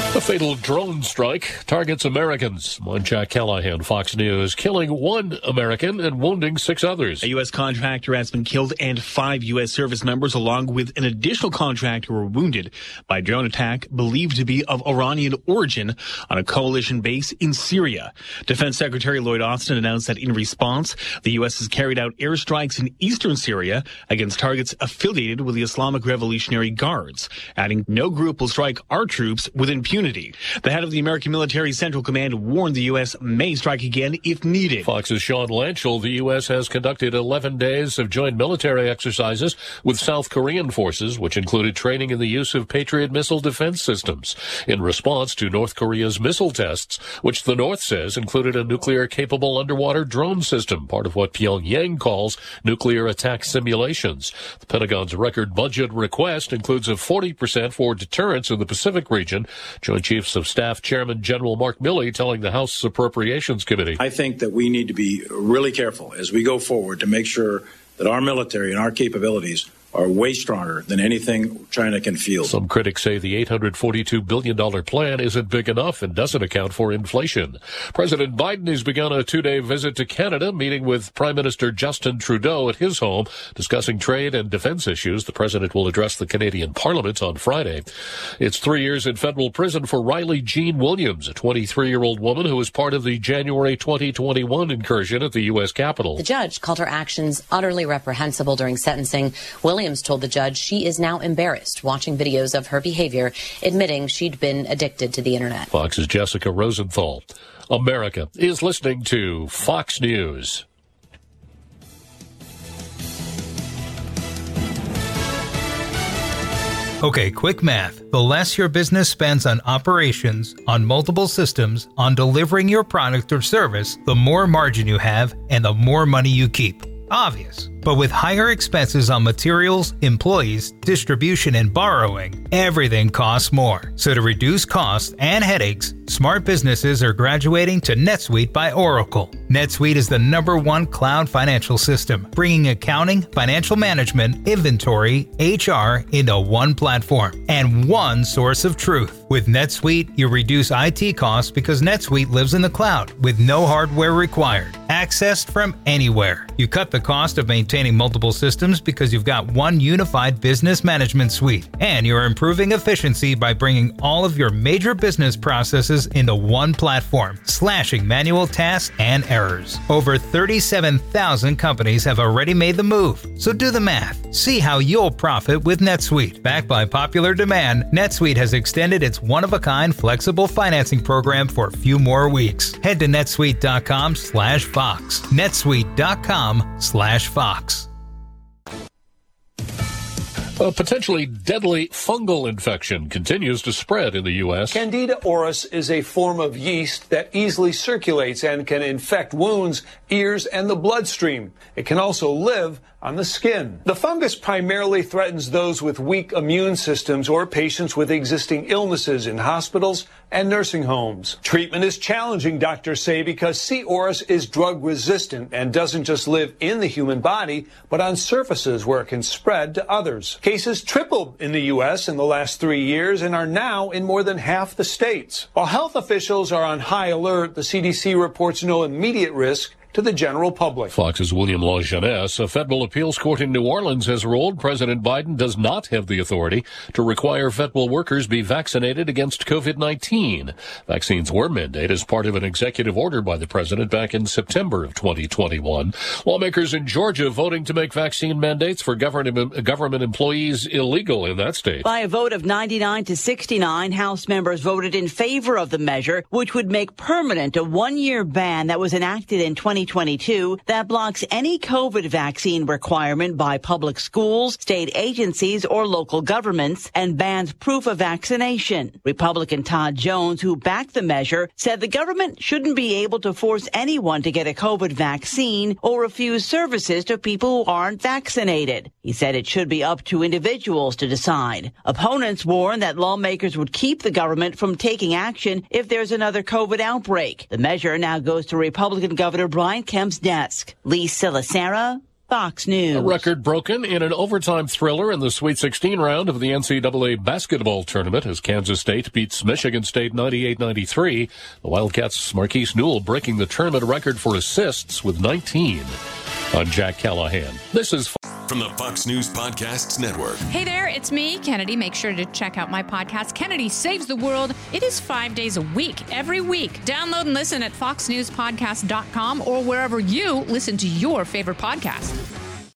A fatal drone strike targets Americans. I'm Jack Callahan, Fox News, killing one American and wounding 6 others. A U.S. contractor has been killed and 5 U.S. service members, along with an additional contractor, were wounded by a drone attack believed to be of Iranian origin on a coalition base in Syria. Defense Secretary Lloyd Austin announced that in response, the U.S. has carried out airstrikes in eastern Syria against targets affiliated with the Islamic Revolutionary Guards, adding no group will strike our troops with impunity. The head of the American Military Central Command warned the U.S. may strike again if needed. Fox's Sean Lanchel. The U.S. has conducted 11 days of joint military exercises with South Korean forces, which included training in the use of Patriot missile defense systems in response to North Korea's missile tests, which the North says included a nuclear-capable underwater drone system, part of what Pyongyang calls nuclear attack simulations. The Pentagon's record budget request includes a 40% for deterrence in the Pacific region. Joint Chiefs of Staff Chairman General Mark Milley telling the House Appropriations Committee. I think that we need to be really careful as we go forward to make sure that our military and our capabilities are way stronger than anything China can field. Some critics say the $842 billion plan isn't big enough and doesn't account for inflation. President Biden has begun a 2-day visit to Canada, meeting with Prime Minister Justin Trudeau at his home, discussing trade and defense issues. The president will address the Canadian Parliament on Friday. It's 3 years in federal prison for Riley Jean Williams, a 23-year-old woman who was part of the January 2021 incursion at the U.S. Capitol. The judge called her actions utterly reprehensible during sentencing. Williams told the judge she is now embarrassed watching videos of her behavior, admitting she'd been addicted to the internet. Fox's Jessica Rosenthal. America is listening to Fox News. Okay, quick math. The less your business spends on operations, on multiple systems, on delivering your product or service, the more margin you have and the more money you keep. Obvious. But with higher expenses on materials, employees, distribution, and borrowing, everything costs more. So to reduce costs and headaches, smart businesses are graduating to NetSuite by Oracle. NetSuite is the #1 cloud financial system, bringing accounting, financial management, inventory, HR into one platform and one source of truth. With NetSuite, you reduce IT costs because NetSuite lives in the cloud with no hardware required, accessed from anywhere. You cut the cost of maintaining multiple systems because you've got one unified business management suite, and you're improving efficiency by bringing all of your major business processes into one platform, slashing manual tasks and errors. Over 37,000 companies have already made the move, so do the math. See how you'll profit with NetSuite. Backed by popular demand, NetSuite has extended its one-of-a-kind flexible financing program for a few more weeks. Head to netsuite.com/Fox. netsuite.com/Fox. A potentially deadly fungal infection continues to spread in the U.S. Candida auris is a form of yeast that easily circulates and can infect wounds, ears, and the bloodstream. It can also live on the skin. The fungus primarily threatens those with weak immune systems or patients with existing illnesses in hospitals and nursing homes. Treatment is challenging, doctors say, because C. auris is drug resistant and doesn't just live in the human body, but on surfaces where it can spread to others. Cases tripled in the U.S. in the last 3 years and are now in more than half the states. While health officials are on high alert, the CDC reports no immediate risk to the general public. Fox's William Longenes. A federal appeals court in New Orleans has ruled President Biden does not have the authority to require federal workers be vaccinated against COVID-19. Vaccines were mandated as part of an executive order by the president back in September of 2021. Lawmakers in Georgia voting to make vaccine mandates for government employees illegal in that state. By a vote of 99 to 69, House members voted in favor of the measure, which would make permanent a one-year ban that was enacted in 2022 that blocks any COVID vaccine requirement by public schools, state agencies, or local governments and bans proof of vaccination. Republican Todd Jones, who backed the measure, said the government shouldn't be able to force anyone to get a COVID vaccine or refuse services to people who aren't vaccinated. He said it should be up to individuals to decide. Opponents warn that lawmakers would keep the government from taking action if there's another COVID outbreak. The measure now goes to Republican Governor Brian Kemp's desk. Lee Silasera, Fox News. A record broken in an overtime thriller in the Sweet 16 round of the NCAA basketball tournament as Kansas State beats Michigan State 98-93. The Wildcats' Marquise Newell breaking the tournament record for assists with 19. I'm Jack Callahan. This is from the Fox News Podcasts Network. Hey there, it's me, Kennedy. Make sure to check out my podcast, Kennedy Saves the World. It is 5 days a week, every week. Download and listen at foxnewspodcast.com or wherever you listen to your favorite podcast.